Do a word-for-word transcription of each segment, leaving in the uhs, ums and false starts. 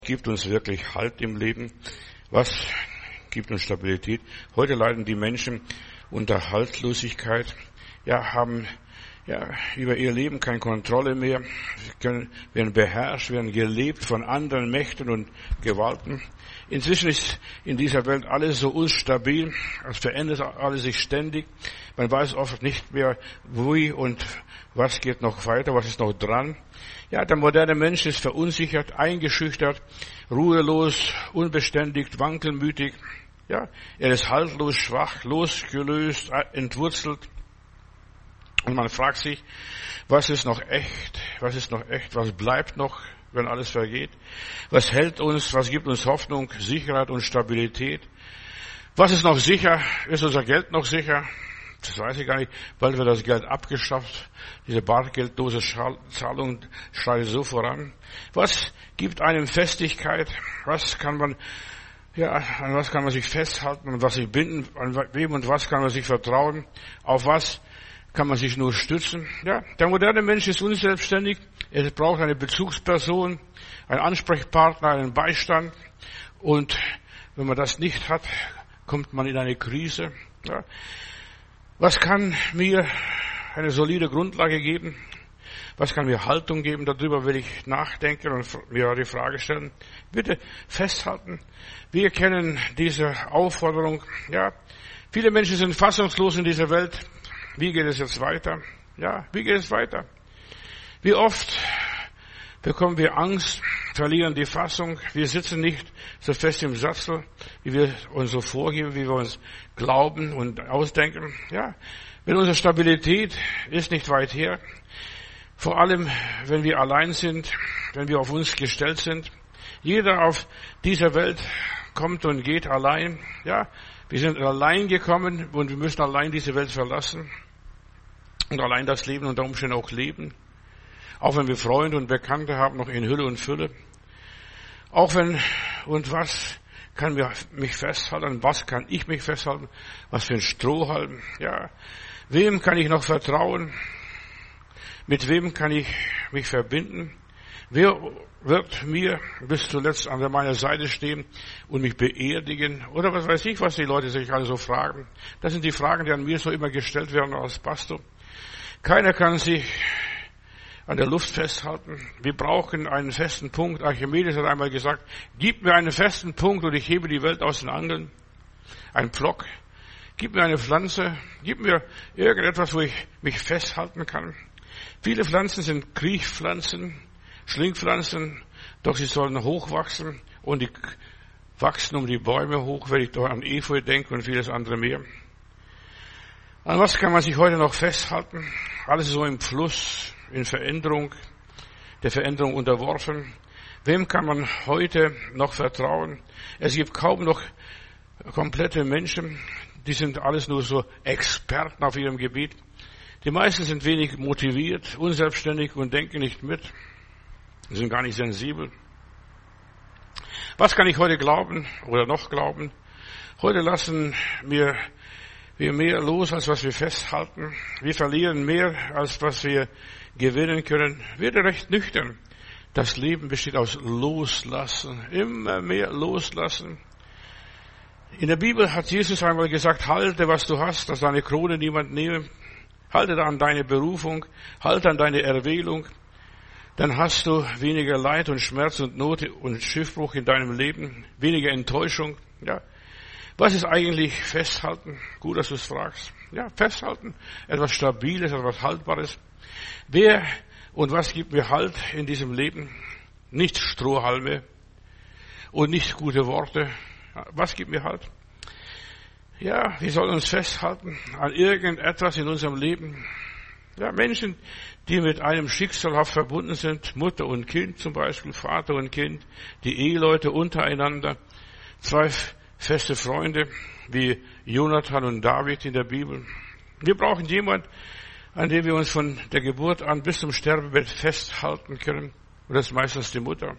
Gibt uns wirklich Halt im Leben? Was gibt uns Stabilität? Heute leiden die Menschen unter Haltlosigkeit, ja, haben ja über ihr Leben keine Kontrolle mehr, können, werden beherrscht, werden gelebt von anderen Mächten und Gewalten. Inzwischen ist in dieser Welt alles so unstabil, es verändert alles sich ständig. Man weiß oft nicht mehr, wie und was geht noch weiter, was ist noch dran. Ja, der moderne Mensch ist verunsichert, eingeschüchtert, ruhelos, unbeständig, wankelmütig. Ja, er ist haltlos, schwach, losgelöst, entwurzelt. Und man fragt sich, was ist noch echt? Was ist noch echt? Was bleibt noch, wenn alles vergeht? Was hält uns? Was gibt uns Hoffnung, Sicherheit und Stabilität? Was ist noch sicher? Ist unser Geld noch sicher? Das weiß ich gar nicht. Bald wird das Geld abgeschafft. Diese bargeldlose Zahlung schreitet so voran. Was gibt einem Festigkeit? Was kann man, ja, an was kann man sich festhalten? An was sich binden? An wem und was kann man sich vertrauen? Auf was kann man sich nur stützen? Ja, der moderne Mensch ist unselbstständig. Er braucht eine Bezugsperson, einen Ansprechpartner, einen Beistand. Und wenn man das nicht hat, kommt man in eine Krise. Ja. Was kann mir eine solide Grundlage geben? Was kann mir Haltung geben? Darüber will ich nachdenken und mir die Frage stellen. Bitte festhalten. Wir kennen diese Aufforderung. Ja, viele Menschen sind fassungslos in dieser Welt. Wie geht es jetzt weiter? Ja, wie geht es weiter? Wie oft bekommen wir Angst, verlieren die Fassung. Wir sitzen nicht so fest im Sattel, wie wir uns so vorgeben, wie wir uns glauben und ausdenken. Ja, wenn unsere Stabilität ist nicht weit her, vor allem wenn wir allein sind, wenn wir auf uns gestellt sind. Jeder auf dieser Welt kommt und geht allein. Ja, wir sind allein gekommen und wir müssen allein diese Welt verlassen und allein das Leben unter Umständen auch leben. Auch wenn wir Freunde und Bekannte haben, noch in Hülle und Fülle. Auch wenn, und was kann mich festhalten? Was kann ich mich festhalten? Was für ein Strohhalm? Ja. Wem kann ich noch vertrauen? Mit wem kann ich mich verbinden? Wer wird mir bis zuletzt an meiner Seite stehen und mich beerdigen? Oder was weiß ich, was die Leute sich alle so fragen. Das sind die Fragen, die an mir so immer gestellt werden als Pastor. Keiner kann sich an der Luft festhalten. Wir brauchen einen festen Punkt. Archimedes hat einmal gesagt, gib mir einen festen Punkt und ich hebe die Welt aus den Angeln. Ein Pflock. Gib mir eine Pflanze. Gib mir irgendetwas, wo ich mich festhalten kann. Viele Pflanzen sind Kriechpflanzen, Schlingpflanzen, doch sie sollen hochwachsen und die wachsen um die Bäume hoch, wenn ich da an Efeu denke und vieles andere mehr. An was kann man sich heute noch festhalten? Alles ist so im Fluss, in Veränderung, der Veränderung unterworfen. Wem kann man heute noch vertrauen? Es gibt kaum noch komplette Menschen, die sind alles nur so Experten auf ihrem Gebiet. Die meisten sind wenig motiviert, unselbstständig und denken nicht mit, sind gar nicht sensibel. Was kann ich heute glauben oder noch glauben? Heute lassen wir wir mehr los, als was wir festhalten. Wir verlieren mehr, als was wir gewinnen können. Werde recht nüchtern. Das Leben besteht aus Loslassen. Immer mehr Loslassen. In der Bibel hat Jesus einmal gesagt, halte, was du hast, dass deine Krone niemand nehme. Halte an deine Berufung. Halte an deine Erwählung. Dann hast du weniger Leid und Schmerz und Not und Schiffbruch in deinem Leben. Weniger Enttäuschung. Ja. Was ist eigentlich festhalten? Gut, dass du es fragst. Ja, festhalten. Etwas Stabiles, etwas Haltbares. Wer und was gibt mir Halt in diesem Leben? Nicht Strohhalme und nicht gute Worte. Was gibt mir Halt? Ja, wir sollen uns festhalten an irgendetwas in unserem Leben. Ja, Menschen, die mit einem schicksalhaft verbunden sind, Mutter und Kind zum Beispiel, Vater und Kind, die Eheleute untereinander, zwei feste Freunde wie Jonathan und David in der Bibel. Wir brauchen jemanden, an dem wir uns von der Geburt an bis zum Sterbebett festhalten können. Und das ist meistens die Mutter.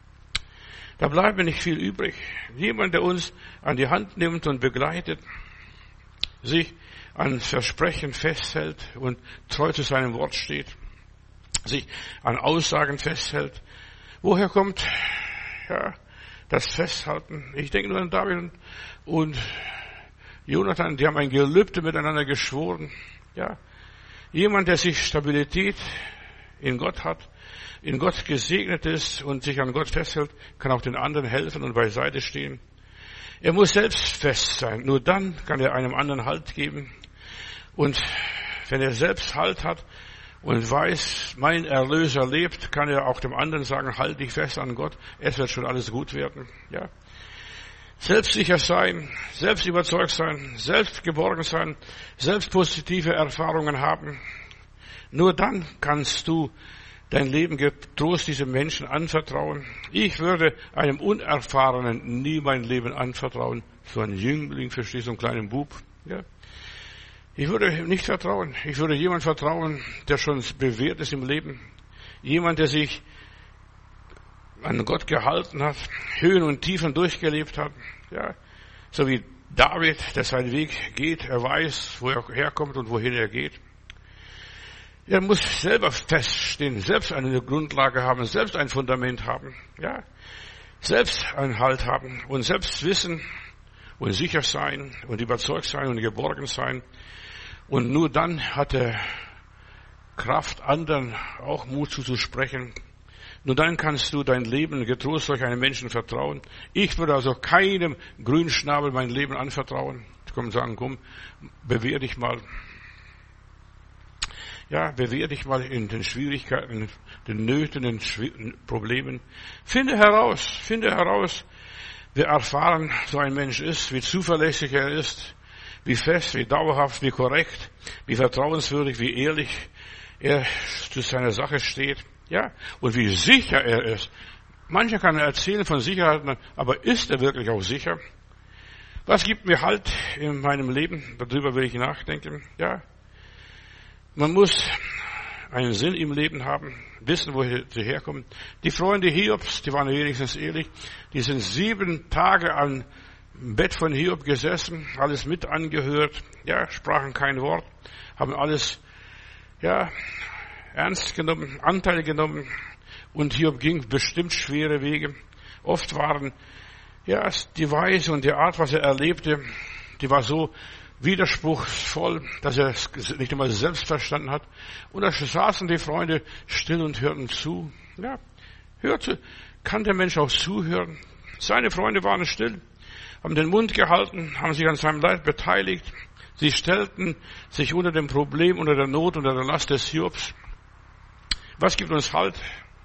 Da bleibt mir nicht viel übrig. Jemand, der uns an die Hand nimmt und begleitet, sich an Versprechen festhält und treu zu seinem Wort steht, sich an Aussagen festhält. Woher kommt ja, das Festhalten. Ich denke nur an David und Jonathan, die haben ein Gelübde miteinander geschworen. Ja, jemand, der sich Stabilität in Gott hat, in Gott gesegnet ist und sich an Gott festhält, kann auch den anderen helfen und beiseite stehen. Er muss selbst fest sein. Nur dann kann er einem anderen Halt geben. Und wenn er selbst Halt hat und weiß, mein Erlöser lebt, kann er auch dem anderen sagen, halt dich fest an Gott, es wird schon alles gut werden. Ja. Selbstsicher sein, selbst überzeugt sein, selbst geborgen sein, selbst positive Erfahrungen haben. Nur dann kannst du dein Leben getrost diesem Menschen anvertrauen. Ich würde einem Unerfahrenen nie mein Leben anvertrauen. So ein Jüngling, verstehst du, so einen kleinen Bub. Ja. Ich würde nicht vertrauen. Ich würde jemand vertrauen, der schon bewährt ist im Leben. Jemand, der sich an Gott gehalten hat, Höhen und Tiefen durchgelebt hat. Ja, so wie David, der seinen Weg geht. Er weiß, wo er herkommt und wohin er geht. Er muss selber feststehen, selbst eine Grundlage haben, selbst ein Fundament haben. Ja, selbst einen Halt haben und selbst wissen und sicher sein und überzeugt sein und geborgen sein. Und nur dann hat er Kraft, anderen auch Mut zuzusprechen. Nur dann kannst du dein Leben getrost durch einen Menschen vertrauen. Ich würde also keinem Grünschnabel mein Leben anvertrauen. Ich komme und sagen, komm, bewähr dich mal. Ja, bewähr dich mal in den Schwierigkeiten, den Nöten, den Problemen. Finde heraus, finde heraus, wie erfahren so ein Mensch ist, wie zuverlässig er ist, wie fest, wie dauerhaft, wie korrekt, wie vertrauenswürdig, wie ehrlich er zu seiner Sache steht. Ja, und wie sicher er ist. Mancher kann erzählen von Sicherheit, aber ist er wirklich auch sicher? Was gibt mir Halt in meinem Leben? Darüber will ich nachdenken. Ja, man muss einen Sinn im Leben haben, wissen, wo sie herkommen. Die Freunde Hiobs, die waren wenigstens ehrlich, die sind sieben Tage am Bett von Hiob gesessen, alles mit angehört, ja, sprachen kein Wort, haben alles, ja, ernst genommen, Anteil genommen, und Hiob ging bestimmt schwere Wege. Oft waren, ja, die Weise und die Art, was er erlebte, die war so widerspruchsvoll, dass er es nicht einmal selbst verstanden hat. Und da saßen die Freunde still und hörten zu. Ja, hörte, kann der Mensch auch zuhören? Seine Freunde waren still, haben den Mund gehalten, haben sich an seinem Leid beteiligt. Sie stellten sich unter dem Problem, unter der Not, unter der Last des Hiobs. Was gibt uns Halt?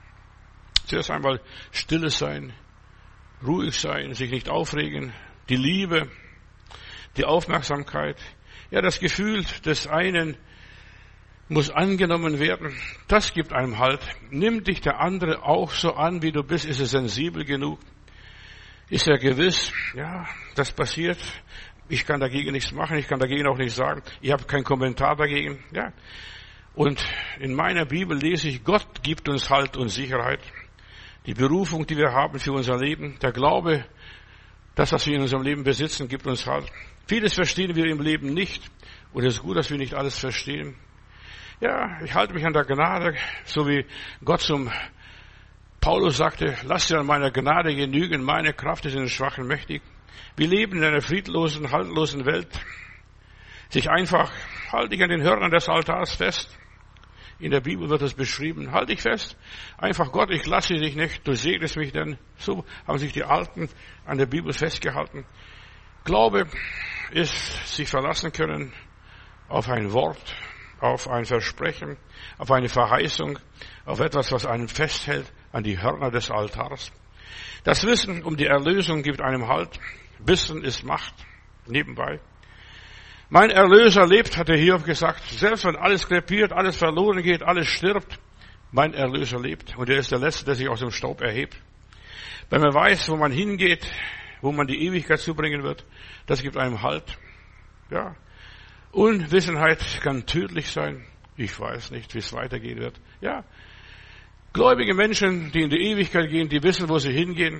Zuerst einmal stilles sein, ruhig sein, sich nicht aufregen, die Liebe, die Aufmerksamkeit. Ja, das Gefühl des einen muss angenommen werden. Das gibt einem Halt. Nimm dich der andere auch so an, wie du bist. Ist er sensibel genug? Ist er gewiss? Ja, das passiert. Ich kann dagegen nichts machen. Ich kann dagegen auch nichts sagen. Ich habe keinen Kommentar dagegen. Ja. Und in meiner Bibel lese ich, Gott gibt uns Halt und Sicherheit. Die Berufung, die wir haben für unser Leben, der Glaube, das, was wir in unserem Leben besitzen, gibt uns Halt. Vieles verstehen wir im Leben nicht. Und es ist gut, dass wir nicht alles verstehen. Ja, ich halte mich an der Gnade, so wie Gott zum Paulus sagte, lass dir an meiner Gnade genügen, meine Kraft ist in den Schwachen mächtig. Wir leben in einer friedlosen, haltlosen Welt. Sich einfach, halte dich an den Hörnern des Altars fest. In der Bibel wird es beschrieben, halte dich fest. Einfach Gott, ich lasse dich nicht, du segnest mich denn. So haben sich die Alten an der Bibel festgehalten. Glaube ist sich verlassen können auf ein Wort, auf ein Versprechen, auf eine Verheißung, auf etwas, was einen festhält, an die Hörner des Altars. Das Wissen um die Erlösung gibt einem Halt. Wissen ist Macht. Nebenbei. Mein Erlöser lebt, hat der Hiob gesagt. Selbst wenn alles krepiert, alles verloren geht, alles stirbt, mein Erlöser lebt. Und er ist der Letzte, der sich aus dem Staub erhebt. Wenn man weiß, wo man hingeht, wo man die Ewigkeit zubringen wird, das gibt einem Halt. Ja. Unwissenheit kann tödlich sein. Ich weiß nicht, wie es weitergehen wird. Ja. Gläubige Menschen, die in die Ewigkeit gehen, die wissen, wo sie hingehen.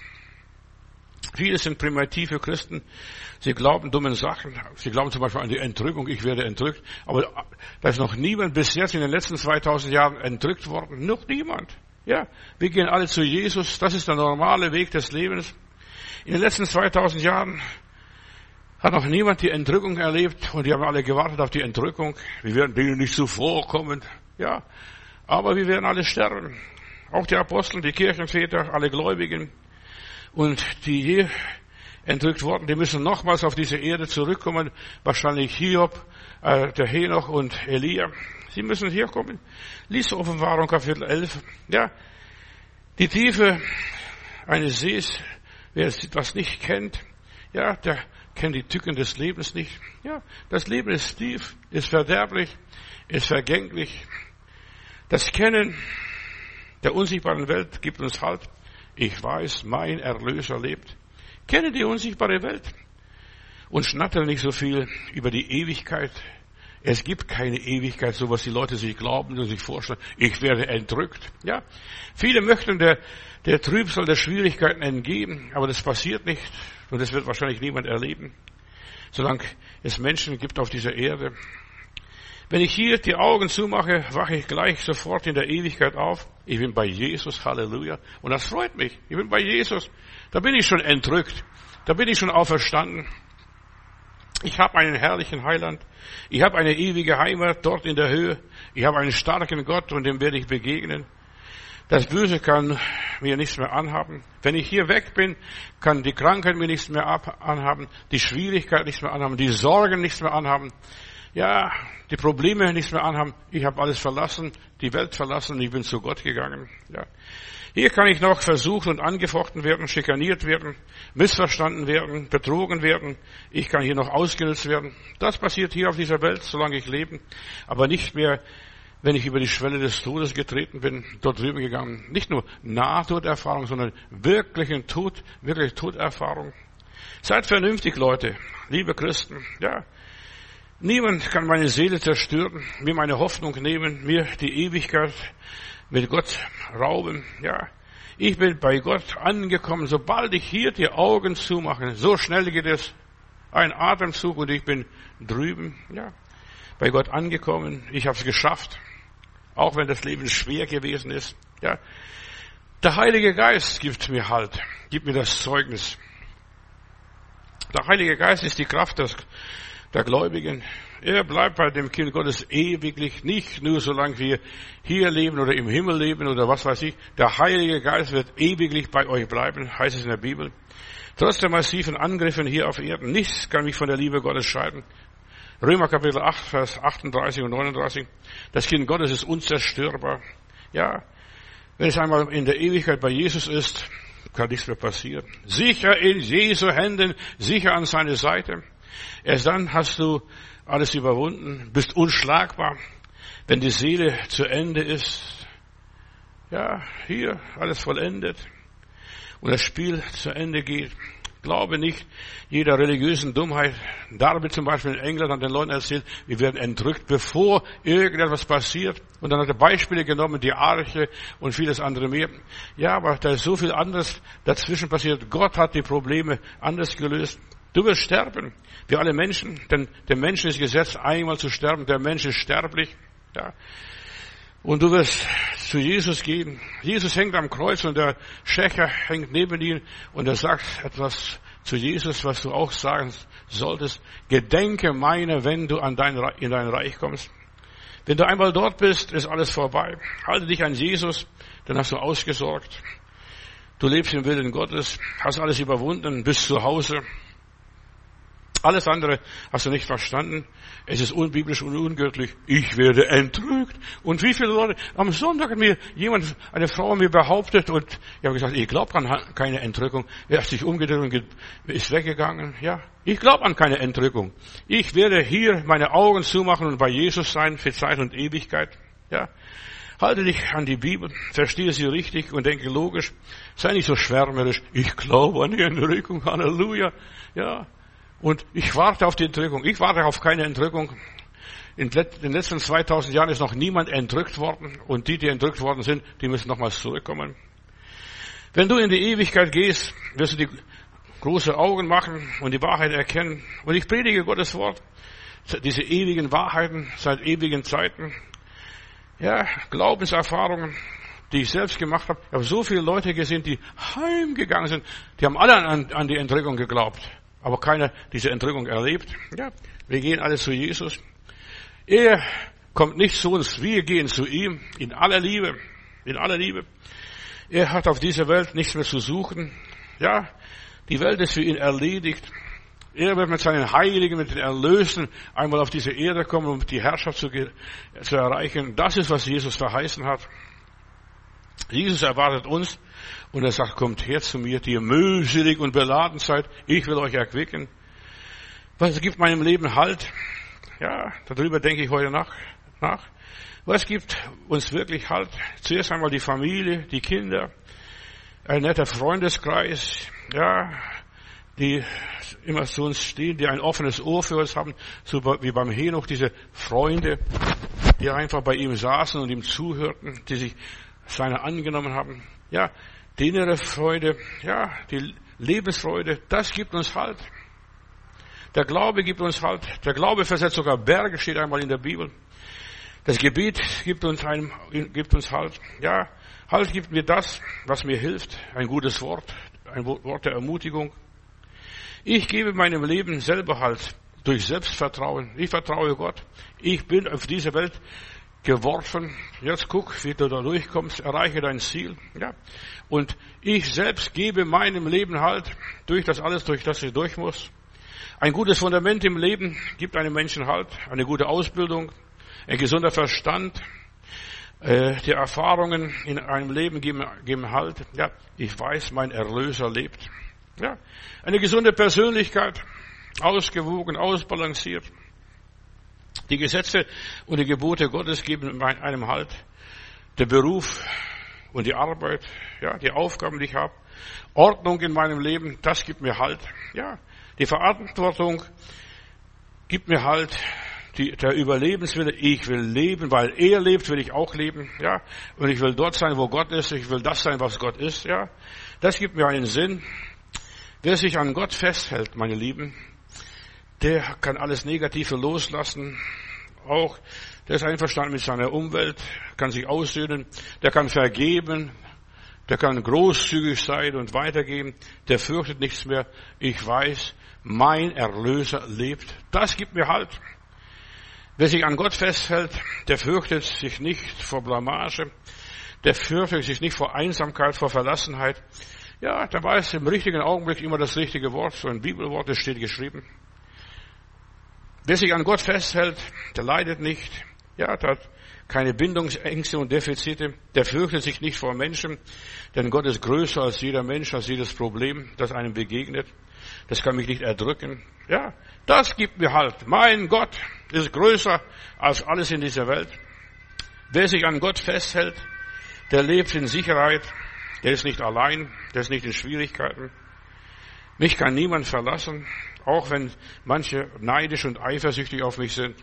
Viele sind primitive Christen. Sie glauben dummen Sachen. Sie glauben zum Beispiel an die Entrückung. Ich werde entrückt. Aber da ist noch niemand bis jetzt in den letzten zweitausend Jahren entrückt worden. Noch niemand. Ja, wir gehen alle zu Jesus. Das ist der normale Weg des Lebens. In den letzten zweitausend Jahren hat noch niemand die Entrückung erlebt und die haben alle gewartet auf die Entrückung. Wir werden denen nicht zuvorkommen. Ja, aber wir werden alle sterben. Auch die Apostel, die Kirchenväter, alle Gläubigen und die je entrückt wurden, die müssen nochmals auf diese Erde zurückkommen. Wahrscheinlich Hiob, äh, der Henoch und Elia. Sie müssen hier kommen. Lies Offenbarung Kapitel elf. Ja, die Tiefe eines Sees, wer das nicht kennt, ja, der kennt die Tücken des Lebens nicht. Ja, das Leben ist tief, ist verderblich, ist vergänglich. Das Kennen der unsichtbaren Welt gibt uns Halt. Ich weiß, mein Erlöser lebt. Kenne die unsichtbare Welt und schnattere nicht so viel über die Ewigkeit. Es gibt keine Ewigkeit, so was die Leute sich glauben und sich vorstellen. Ich werde entrückt. Ja, viele möchten der, der Trübsal, der Schwierigkeiten entgehen, aber das passiert nicht und das wird wahrscheinlich niemand erleben, solange es Menschen gibt auf dieser Erde. Wenn ich hier die Augen zumache, wache ich gleich sofort in der Ewigkeit auf. Ich bin bei Jesus, Halleluja. Und das freut mich. Ich bin bei Jesus. Da bin ich schon entrückt. Da bin ich schon auferstanden. Ich habe einen herrlichen Heiland. Ich habe eine ewige Heimat dort in der Höhe. Ich habe einen starken Gott und dem werde ich begegnen. Das Böse kann mir nichts mehr anhaben. Wenn ich hier weg bin, kann die Krankheit mir nichts mehr anhaben, die Schwierigkeit nichts mehr anhaben, die Sorgen nichts mehr anhaben. Ja, die Probleme nichts mehr anhaben. Ich habe alles verlassen, die Welt verlassen und ich bin zu Gott gegangen. Ja. Hier kann ich noch versucht und angefochten werden, schikaniert werden, missverstanden werden, betrogen werden. Ich kann hier noch ausgenutzt werden. Das passiert hier auf dieser Welt, solange ich lebe. Aber nicht mehr, wenn ich über die Schwelle des Todes getreten bin, dort drüben gegangen. Nicht nur Nahtoderfahrung, sondern wirklichen Tod, wirkliche Toderfahrung. Seid vernünftig, Leute, liebe Christen. Ja. Niemand kann meine Seele zerstören, mir meine Hoffnung nehmen, mir die Ewigkeit mit Gott rauben. Ja, ich bin bei Gott angekommen. Sobald ich hier die Augen zumache, so schnell geht es, ein Atemzug und ich bin drüben. Ja, bei Gott angekommen. Ich habe es geschafft, auch wenn das Leben schwer gewesen ist. Ja, der Heilige Geist gibt mir Halt, gibt mir das Zeugnis. Der Heilige Geist ist die Kraft des der Gläubigen. Er bleibt bei dem Kind Gottes ewiglich, nicht nur solange wir hier leben oder im Himmel leben oder was weiß ich. Der Heilige Geist wird ewiglich bei euch bleiben, heißt es in der Bibel. Trotz der massiven Angriffen hier auf Erden, nichts kann mich von der Liebe Gottes scheiden. Römer Kapitel acht, Vers achtunddreißig und neununddreißig. Das Kind Gottes ist unzerstörbar. Ja, wenn es einmal in der Ewigkeit bei Jesus ist, kann nichts mehr passieren. Sicher in Jesu Händen, sicher an seine Seite. Erst dann hast du alles überwunden, bist unschlagbar, wenn die Seele zu Ende ist. Ja, hier alles vollendet und das Spiel zu Ende geht. Glaube nicht jeder religiösen Dummheit. Darby zum Beispiel in England hat den Leuten erzählt, wir werden entrückt, bevor irgendetwas passiert. Und dann hat er Beispiele genommen, die Arche und vieles andere mehr. Ja, aber da ist so viel anderes dazwischen passiert. Gott hat die Probleme anders gelöst. Du wirst sterben, wie alle Menschen, denn der Mensch ist gesetzt, einmal zu sterben. Der Mensch ist sterblich. Ja. Und du wirst zu Jesus gehen. Jesus hängt am Kreuz und der Schächer hängt neben ihm und er sagt etwas zu Jesus, was du auch sagen solltest. Gedenke meiner, wenn du an dein, in dein Reich kommst. Wenn du einmal dort bist, ist alles vorbei. Halte dich an Jesus, dann hast du ausgesorgt. Du lebst im Willen Gottes, hast alles überwunden, bist zu Hause. Alles andere hast du nicht verstanden. Es ist unbiblisch und ungöttlich. Ich werde entrückt. Und wie viele Leute, am Sonntag hat mir jemand, eine Frau mir behauptet und ich habe gesagt, ich glaube an keine Entrückung. Er hat sich umgedreht und ist weggegangen. Ja, ich glaube an keine Entrückung. Ich werde hier meine Augen zumachen und bei Jesus sein für Zeit und Ewigkeit. Ja, halte dich an die Bibel, verstehe sie richtig und denke logisch. Sei nicht so schwärmerisch. Ich glaube an die Entrückung. Halleluja. Ja. Und ich warte auf die Entrückung. Ich warte auf keine Entrückung. In den letzten zweitausend Jahren ist noch niemand entrückt worden. Und die, die entrückt worden sind, die müssen nochmals zurückkommen. Wenn du in die Ewigkeit gehst, wirst du die große Augen machen und die Wahrheit erkennen. Und ich predige Gottes Wort. Diese ewigen Wahrheiten seit ewigen Zeiten. Ja, Glaubenserfahrungen, die ich selbst gemacht habe. Ich habe so viele Leute gesehen, die heimgegangen sind. Die haben alle an, an die Entrückung geglaubt. Aber keiner diese Entrückung erlebt. Ja, wir gehen alle zu Jesus. Er kommt nicht zu uns, wir gehen zu ihm in aller Liebe. In aller Liebe. Er hat auf dieser Welt nichts mehr zu suchen. Ja, die Welt ist für ihn erledigt. Er wird mit seinen Heiligen, mit den Erlösen einmal auf diese Erde kommen, um die Herrschaft zu, zu erreichen. Das ist, was Jesus verheißen hat. Jesus erwartet uns und er sagt, kommt her zu mir, die ihr mühselig und beladen seid. Ich will euch erquicken. Was gibt meinem Leben Halt? Ja, darüber denke ich heute nach. nach. Was gibt uns wirklich Halt? Zuerst einmal die Familie, die Kinder, ein netter Freundeskreis, ja, die immer zu uns stehen, die ein offenes Ohr für uns haben, so wie beim Henoch, diese Freunde, die einfach bei ihm saßen und ihm zuhörten, die sich seiner angenommen haben. Ja, die innere Freude, ja, die Lebensfreude, das gibt uns Halt. Der Glaube gibt uns Halt. Der Glaube versetzt sogar Berge, steht einmal in der Bibel. Das Gebet gibt uns, ein, gibt uns Halt. Ja, Halt gibt mir das, was mir hilft. Ein gutes Wort, ein Wort der Ermutigung. Ich gebe meinem Leben selber Halt durch Selbstvertrauen. Ich vertraue Gott. Ich bin auf diese Welt geworfen. Jetzt guck, wie du da durchkommst. Erreiche dein Ziel. Ja. Und ich selbst gebe meinem Leben Halt durch das alles, durch das ich durch muss. Ein gutes Fundament im Leben gibt einem Menschen Halt. Eine gute Ausbildung. Ein gesunder Verstand, äh, die Erfahrungen in einem Leben geben, geben Halt. Ja, ich weiß, mein Erlöser lebt. Ja, eine gesunde Persönlichkeit, ausgewogen, ausbalanciert. Die Gesetze und die Gebote Gottes geben einem Halt. Der Beruf und die Arbeit, ja, die Aufgaben, die ich habe. Ordnung in meinem Leben, das gibt mir Halt. Ja, die Verantwortung gibt mir Halt. Die, der Überlebenswille, ich will leben, weil er lebt, will ich auch leben, ja. Und ich will dort sein, wo Gott ist, ich will das sein, was Gott ist, ja. Das gibt mir einen Sinn. Wer sich an Gott festhält, meine Lieben, der kann alles Negative loslassen. Auch, der ist einverstanden mit seiner Umwelt, kann sich aussöhnen, der kann vergeben, der kann großzügig sein und weitergeben, der fürchtet nichts mehr. Ich weiß, mein Erlöser lebt. Das gibt mir Halt. Wer sich an Gott festhält, der fürchtet sich nicht vor Blamage, der fürchtet sich nicht vor Einsamkeit, vor Verlassenheit. Ja, der weiß im richtigen Augenblick immer das richtige Wort, so ein Bibelwort, das steht geschrieben. Wer sich an Gott festhält, der leidet nicht, ja, der hat keine Bindungsängste und Defizite, der fürchtet sich nicht vor Menschen, denn Gott ist größer als jeder Mensch, als jedes Problem, das einem begegnet. Das kann mich nicht erdrücken. Ja, das gibt mir Halt. Mein Gott ist größer als alles in dieser Welt. Wer sich an Gott festhält, der lebt in Sicherheit. Der ist nicht allein, der ist nicht in Schwierigkeiten. Mich kann niemand verlassen, auch wenn manche neidisch und eifersüchtig auf mich sind.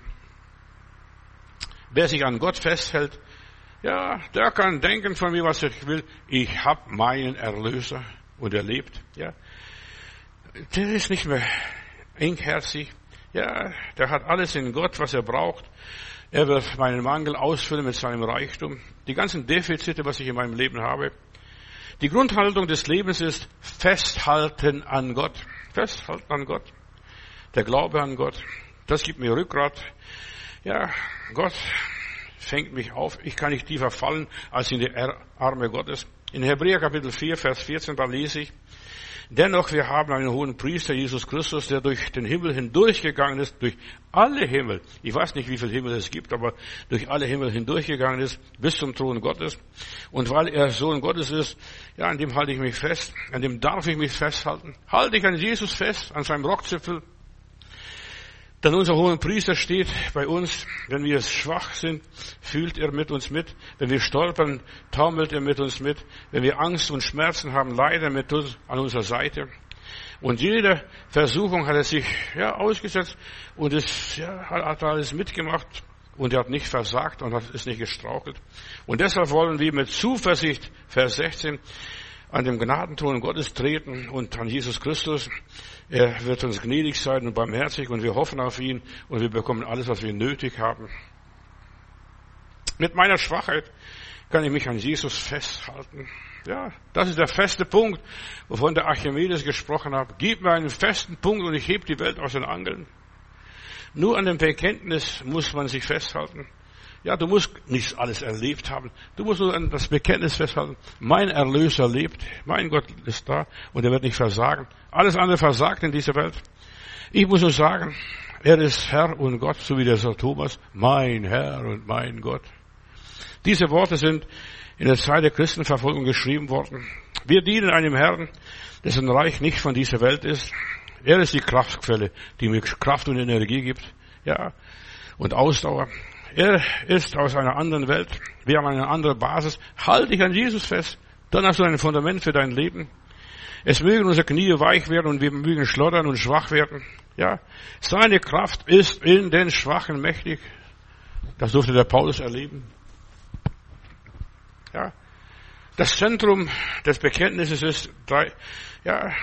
Wer sich an Gott festhält, ja, der kann denken von mir, was er will. Ich habe meinen Erlöser und er lebt. Ja, der ist nicht mehr engherzig. Ja, der hat alles in Gott, was er braucht. Er wird meinen Mangel ausfüllen mit seinem Reichtum. Die ganzen Defizite, was ich in meinem Leben habe. Die Grundhaltung des Lebens ist Festhalten an Gott. Festhalten an Gott. Der Glaube an Gott. Das gibt mir Rückgrat. Ja, Gott fängt mich auf. Ich kann nicht tiefer fallen als in die Arme Gottes. In Hebräer Kapitel vier, Vers vierzehn, da lese ich: Dennoch, wir haben einen hohen Priester, Jesus Christus, der durch den Himmel hindurchgegangen ist, durch alle Himmel. Ich weiß nicht, wie viele Himmel es gibt, aber durch alle Himmel hindurchgegangen ist, bis zum Thron Gottes. Und weil er Sohn Gottes ist, ja, an dem halte ich mich fest, an dem darf ich mich festhalten. Halte ich an Jesus fest, an seinem Rockzipfel. Denn unser hoher Priester steht bei uns, wenn wir schwach sind, fühlt er mit uns mit. Wenn wir stolpern, taumelt er mit uns mit. Wenn wir Angst und Schmerzen haben, leidet er mit uns an unserer Seite. Und jede Versuchung hat er sich, ja, ausgesetzt und es, ja, hat alles mitgemacht. Und er hat nicht versagt und hat, ist nicht gestrauchelt. Und deshalb wollen wir mit Zuversicht, Vers sechzehn, an dem Gnadenthron Gottes treten und an Jesus Christus. Er wird uns gnädig sein und barmherzig und wir hoffen auf ihn und wir bekommen alles, was wir nötig haben. Mit meiner Schwachheit kann ich mich an Jesus festhalten. Ja, das ist der feste Punkt, wovon der Archimedes gesprochen hat. Gib mir einen festen Punkt und ich heb die Welt aus den Angeln. Nur an dem Bekenntnis muss man sich festhalten. Ja, du musst nicht alles erlebt haben. Du musst nur an das Bekenntnis festhalten. Mein Erlöser lebt. Mein Gott ist da und er wird nicht versagen. Alles andere versagt in dieser Welt. Ich muss nur sagen, er ist Herr und Gott, so wie der Sankt Thomas. Mein Herr und mein Gott. Diese Worte sind in der Zeit der Christenverfolgung geschrieben worden. Wir dienen einem Herrn, dessen Reich nicht von dieser Welt ist. Er ist die Kraftquelle, die mir Kraft und Energie gibt. Ja, und Ausdauer. Er ist aus einer anderen Welt. Wir haben eine andere Basis. Halt dich an Jesus fest. Dann hast du ein Fundament für dein Leben. Es mögen unsere Knie weich werden und wir mögen schlottern und schwach werden. Ja, seine Kraft ist in den Schwachen mächtig. Das durfte der Paulus erleben. Ja, das Zentrum des Bekenntnisses ist drei, ja,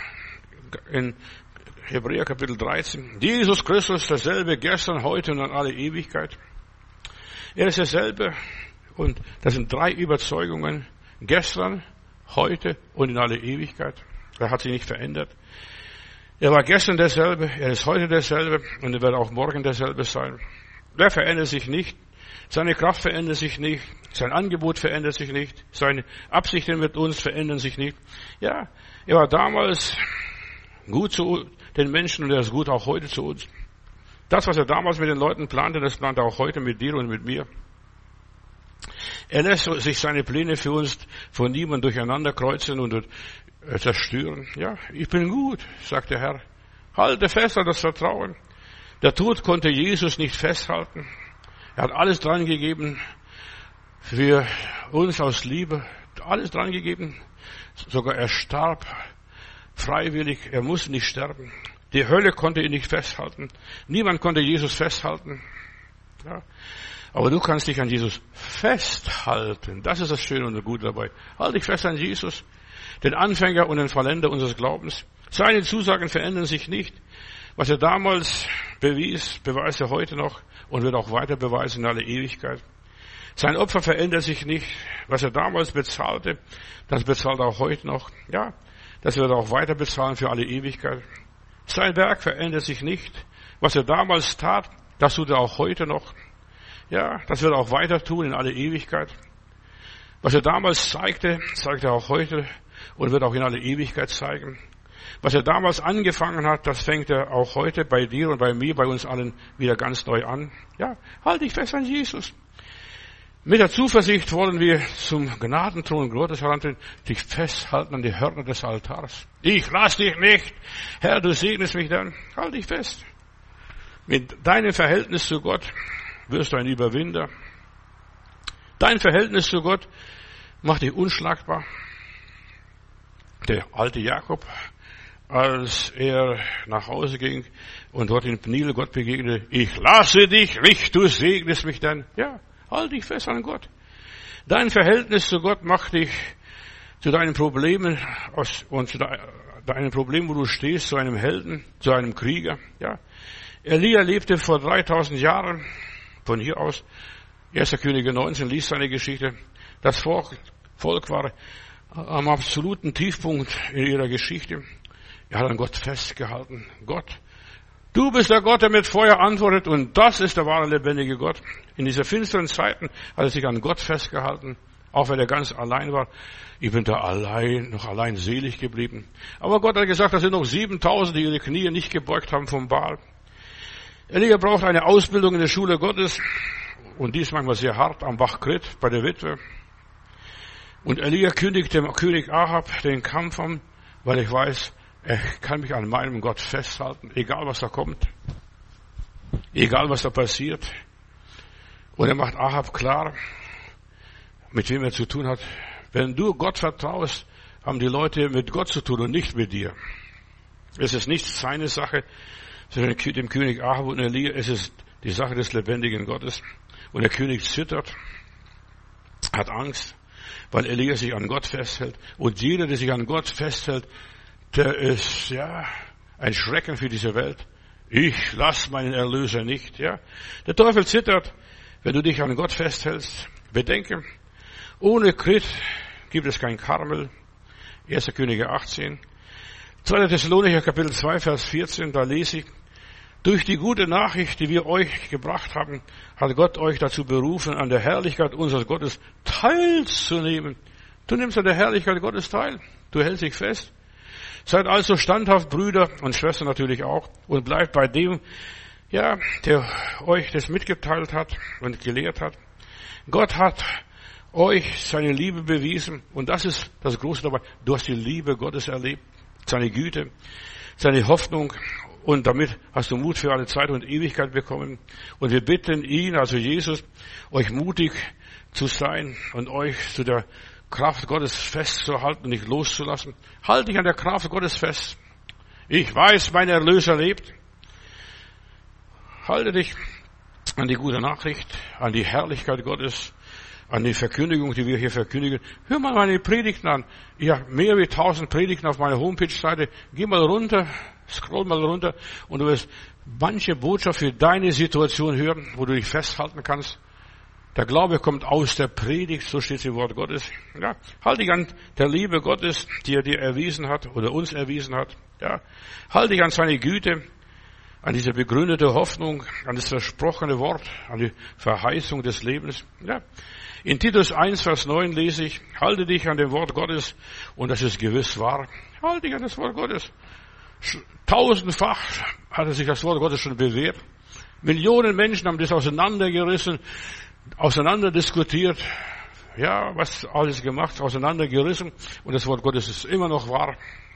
in Hebräer Kapitel dreizehn. Jesus Christus derselbe gestern, heute und an alle Ewigkeit. Er ist derselbe und das sind drei Überzeugungen. Gestern, heute und in alle Ewigkeit. Er hat sich nicht verändert. Er war gestern derselbe, er ist heute derselbe und er wird auch morgen derselbe sein. Er verändert sich nicht. Seine Kraft verändert sich nicht. Sein Angebot verändert sich nicht. Seine Absichten mit uns verändern sich nicht. Ja, er war damals gut zu den Menschen und er ist gut auch heute zu uns. Das, was er damals mit den Leuten plante, das plant er auch heute mit dir und mit mir. Er lässt sich seine Pläne für uns von niemandem durcheinander kreuzen und zerstören. Ja, ich bin gut, sagt der Herr. Halte fest an das Vertrauen. Der Tod konnte Jesus nicht festhalten. Er hat alles dran gegeben für uns aus Liebe. Alles dran gegeben. Sogar er starb freiwillig. Er musste nicht sterben. Die Hölle konnte ihn nicht festhalten. Niemand konnte Jesus festhalten. Ja. Aber du kannst dich an Jesus festhalten. Das ist das Schöne und das Gute dabei. Halt dich fest an Jesus, den Anfänger und den Vollender unseres Glaubens. Seine Zusagen verändern sich nicht. Was er damals bewies, beweist er heute noch und wird auch weiter beweisen in alle Ewigkeit. Sein Opfer verändert sich nicht. Was er damals bezahlte, das bezahlt er auch heute noch. Ja, das wird er auch weiter bezahlen für alle Ewigkeit. Sein Werk verändert sich nicht. Was er damals tat, das tut er auch heute noch. Ja, das wird er auch weiter tun in alle Ewigkeit. Was er damals zeigte, zeigt er auch heute und wird auch in alle Ewigkeit zeigen. Was er damals angefangen hat, das fängt er auch heute bei dir und bei mir, bei uns allen wieder ganz neu an. Ja, halt dich fest an Jesus. Mit der Zuversicht wollen wir zum Gnadenthron Gottes herantreten, dich festhalten an die Hörner des Altars. Ich lass dich nicht. Herr, du segnest mich dann. Halt dich fest. Mit deinem Verhältnis zu Gott wirst du ein Überwinder. Dein Verhältnis zu Gott macht dich unschlagbar. Der alte Jakob, als er nach Hause ging und dort in Pniel Gott begegnete, ich lasse dich nicht, du segnest mich dann. Ja, halt dich fest an Gott. Dein Verhältnis zu Gott macht dich zu deinen Problemen und zu deinen Problemen, wo du stehst, zu einem Helden, zu einem Krieger. Ja, Elia lebte vor dreitausend Jahren. Von hier aus, erster Könige neunzehn, liest seine Geschichte. Das Volk, Volk war am absoluten Tiefpunkt in ihrer Geschichte. Er hat an Gott festgehalten. Gott, du bist der Gott, der mit Feuer antwortet und das ist der wahre, lebendige Gott. In dieser finsteren Zeiten hat er sich an Gott festgehalten, auch wenn er ganz allein war. Ich bin da allein, noch allein selig geblieben. Aber Gott hat gesagt, das sind noch siebentausend, die ihre Knie nicht gebeugt haben vom Baal. Elia braucht eine Ausbildung in der Schule Gottes und die ist manchmal sehr hart am Bach-Krit bei der Witwe. Und Elia kündigt dem König Ahab den Kampf an, weil ich weiß, er kann mich an meinem Gott festhalten, egal was da kommt, egal was da passiert. Und er macht Ahab klar, mit wem er zu tun hat. Wenn du Gott vertraust, haben die Leute mit Gott zu tun und nicht mit dir. Es ist nicht seine Sache, sondern dem König Ahab und Elia, es ist die Sache des lebendigen Gottes. Und der König zittert, hat Angst, weil Elia sich an Gott festhält. Und jeder, der sich an Gott festhält, der ist, ja, ein Schrecken für diese Welt. Ich lass meinen Erlöser nicht, ja. Der Teufel zittert, wenn du dich an Gott festhältst. Bedenke, Ohne Krit gibt es kein Karmel. erster Könige achtzehn. zweiter Thessalonicher Kapitel zwei, Vers vierzehn, da lese ich, durch die gute Nachricht, die wir euch gebracht haben, hat Gott euch dazu berufen, an der Herrlichkeit unseres Gottes teilzunehmen. Du nimmst an der Herrlichkeit Gottes teil. Du hältst dich fest. Seid also standhaft, Brüder und Schwestern natürlich auch, und bleibt bei dem, ja, der euch das mitgeteilt hat und gelehrt hat. Gott hat euch seine Liebe bewiesen, und das ist das Große dabei. Du hast die Liebe Gottes erlebt, seine Güte, seine Hoffnung, und damit hast du Mut für alle Zeit und Ewigkeit bekommen. Und wir bitten ihn, also Jesus, euch mutig zu sein und euch zu der Kraft Gottes festzuhalten und nicht loszulassen. Halt dich an der Kraft Gottes fest. Ich weiß, mein Erlöser lebt. Halte dich an die gute Nachricht, an die Herrlichkeit Gottes, an die Verkündigung, die wir hier verkündigen. Hör mal meine Predigten an. Ich habe mehr wie tausend Predigten auf meiner Homepage-Seite. Geh mal runter, scroll mal runter, und du wirst manche Botschaft für deine Situation hören, wo du dich festhalten kannst. Der Glaube kommt aus der Predigt, so steht es im Wort Gottes. Ja, halt dich an der Liebe Gottes, die er dir erwiesen hat oder uns erwiesen hat. Ja, halt dich an seine Güte, an diese begründete Hoffnung, an das versprochene Wort, an die Verheißung des Lebens. Ja, in Titus eins, Vers neun lese ich, halte dich an dem Wort Gottes, und das ist gewiss wahr. Halte dich an das Wort Gottes. Tausendfach hatte sich das Wort Gottes schon bewährt. Millionen Menschen haben das auseinandergerissen, auseinander diskutiert, ja, was alles gemacht, auseinandergerissen, und das Wort Gottes ist immer noch wahr.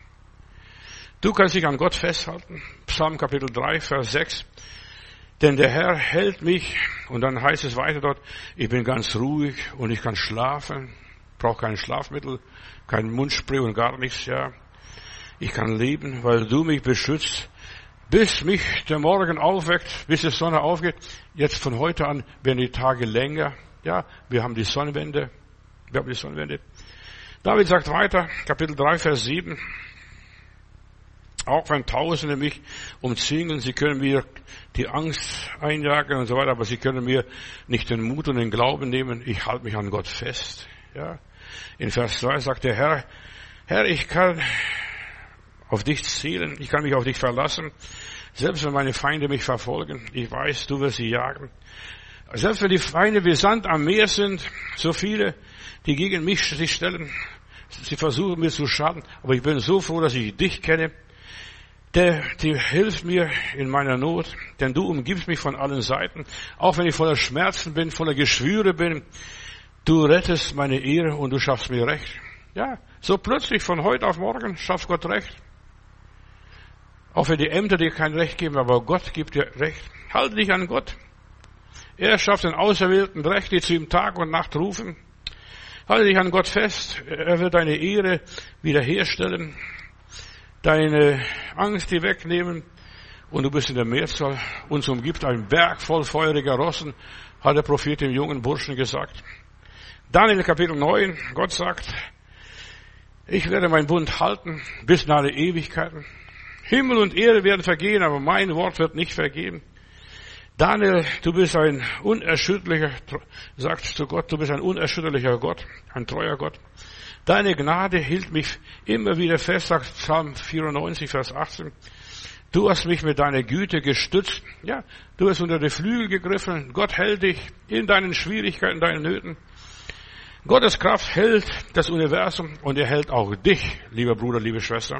Du kannst dich an Gott festhalten. Psalm Kapitel drei, Vers sechs. Denn der Herr hält mich, und dann heißt es weiter dort, ich bin ganz ruhig und ich kann schlafen, brauche kein Schlafmittel, kein Mundspray und gar nichts, ja. Ich kann leben, weil du mich beschützt, bis mich der Morgen aufweckt, bis die Sonne aufgeht. Jetzt von heute an werden die Tage länger. Ja, wir haben die Sonnenwende. Wir haben die Sonnenwende. David sagt weiter, Kapitel drei, Vers sieben. Auch wenn Tausende mich umzingeln, sie können mir die Angst einjagen und so weiter, aber sie können mir nicht den Mut und den Glauben nehmen. Ich halte mich an Gott fest. Ja. In Vers zwei sagt der Herr, Herr, ich kann auf dich zählen, ich kann mich auf dich verlassen. Selbst wenn meine Feinde mich verfolgen, ich weiß, du wirst sie jagen. Selbst wenn die Feinde wie Sand am Meer sind, so viele, die gegen mich sich stellen, sie versuchen mir zu schaden, aber ich bin so froh, dass ich dich kenne. Der, die hilft mir in meiner Not, denn du umgibst mich von allen Seiten. Auch wenn ich voller Schmerzen bin, voller Geschwüre bin, du rettest meine Ehre und du schaffst mir Recht. Ja, so plötzlich von heute auf morgen schafft Gott Recht. Auch wenn die Ämter dir kein Recht geben, aber Gott gibt dir Recht. Halte dich an Gott. Er schafft den Auserwählten Recht, die zu ihm Tag und Nacht rufen. Halte dich an Gott fest. Er wird deine Ehre wiederherstellen, deine Angst dir wegnehmen, und du bist in der Mehrzahl. Uns umgibt ein Berg voll feuriger Rossen, hat der Prophet dem jungen Burschen gesagt. Daniel Kapitel neun, Gott sagt, ich werde meinen Bund halten bis in alle Ewigkeiten. Himmel und Erde werden vergehen, aber mein Wort wird nicht vergehen. Daniel, du bist ein unerschütterlicher, sagt zu Gott, du bist ein unerschütterlicher Gott, ein treuer Gott. Deine Gnade hielt mich immer wieder fest, sagt Psalm vierundneunzig, Vers achtzehn. Du hast mich mit deiner Güte gestützt. Ja, du hast unter die Flügel gegriffen. Gott hält dich in deinen Schwierigkeiten, deinen Nöten. Gottes Kraft hält das Universum, und er hält auch dich, lieber Bruder, liebe Schwester.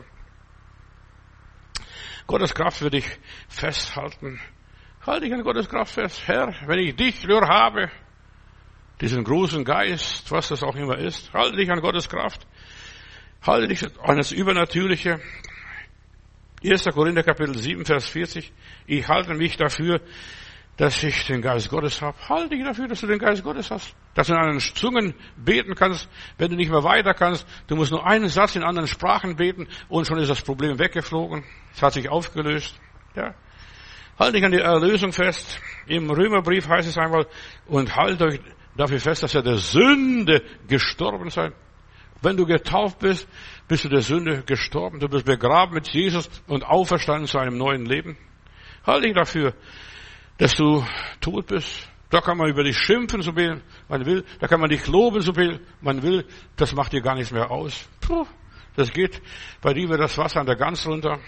Gottes Kraft wird dich festhalten. Halte dich an Gottes Kraft fest. Herr, wenn ich dich nur habe, diesen großen Geist, was das auch immer ist, halte dich an Gottes Kraft. Halte dich an das Übernatürliche. erster Korinther Kapitel sieben, Vers vierzig. Ich halte mich dafür, dass ich den Geist Gottes habe. Halte dich dafür, dass du den Geist Gottes hast. Dass du in anderen Zungen beten kannst, wenn du nicht mehr weiter kannst. Du musst nur einen Satz in anderen Sprachen beten, und schon ist das Problem weggeflogen. Es hat sich aufgelöst. Ja. Halte dich an die Erlösung fest. Im Römerbrief heißt es einmal, und haltet euch dafür fest, dass ihr der Sünde gestorben seid. Wenn du getauft bist, bist du der Sünde gestorben. Du bist begraben mit Jesus und auferstanden zu einem neuen Leben. Halte dich dafür, dass du tot bist. Da kann man über dich schimpfen, so viel man will. Da kann man dich loben, so viel man will. Das macht dir gar nichts mehr aus. Puh, das geht bei dir wie das Wasser an der Gans runter.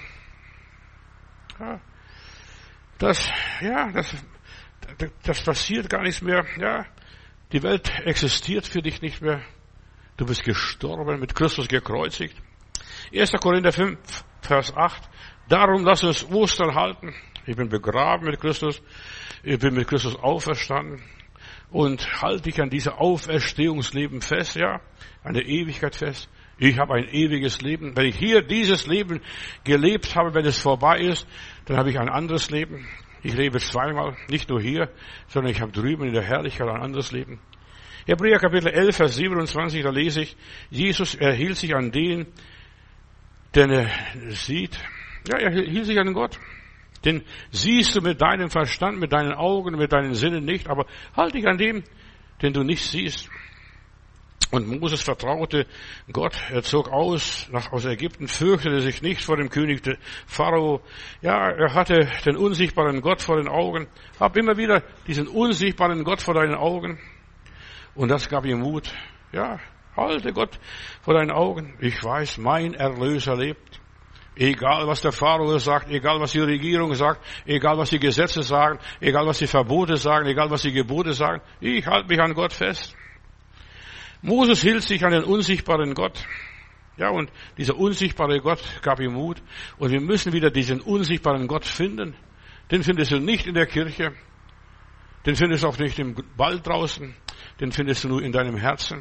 Ja, das, ja, das, das passiert gar nichts mehr. Ja, die Welt existiert für dich nicht mehr. Du bist gestorben, mit Christus gekreuzigt. erster Korinther fünf, Vers acht. Darum lass uns Ostern halten. Ich bin begraben mit Christus. Ich bin mit Christus auferstanden. Und halte dich an diesem Auferstehungsleben fest, ja. Eine Ewigkeit fest. Ich habe ein ewiges Leben. Wenn ich hier dieses Leben gelebt habe, wenn es vorbei ist, dann habe ich ein anderes Leben. Ich lebe zweimal. Nicht nur hier, sondern ich habe drüben in der Herrlichkeit ein anderes Leben. Hebräer Kapitel elf, Vers siebenundzwanzig, da lese ich, Jesus erhielt sich an den, den er sieht. Ja, er hielt sich an Gott. Den siehst du mit deinem Verstand, mit deinen Augen, mit deinen Sinnen nicht, aber halt dich an dem, den du nicht siehst. Und Moses vertraute Gott. Er zog aus, nach, aus Ägypten, fürchtete sich nicht vor dem König Pharao. Ja, er hatte den unsichtbaren Gott vor den Augen. Hab immer wieder diesen unsichtbaren Gott vor deinen Augen. Und das gab ihm Mut. Ja, halte Gott vor deinen Augen. Ich weiß, mein Erlöser lebt. Egal, was der Pharao sagt, egal, was die Regierung sagt, egal, was die Gesetze sagen, egal, was die Verbote sagen, egal, was die Gebote sagen. Ich halte mich an Gott fest. Moses hielt sich an den unsichtbaren Gott. Ja, und dieser unsichtbare Gott gab ihm Mut. Und wir müssen wieder diesen unsichtbaren Gott finden. Den findest du nicht in der Kirche. Den findest du auch nicht im Wald draußen. Den findest du nur in deinem Herzen.